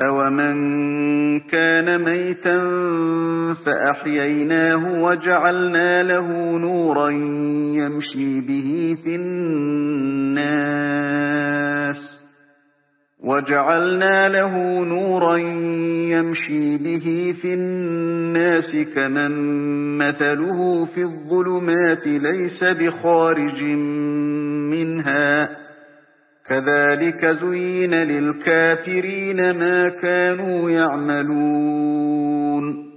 أَوَمَن كَانَ مَيْتًا فَأَحْيَيْنَاهُ وَجَعَلْنَا لَهُ نُورًا يَمْشِي بِهِ فِي النَّاسِ كَمَن مَّثَلُهُ فِي الظُّلُمَاتِ لَيْسَ بِخَارِجٍ مِّنْهَا ۚ كَذَٰلِكَ زُيِّنَ لِلْكَافِرِينَ مَا كَانُوا يَعْمَلُونَ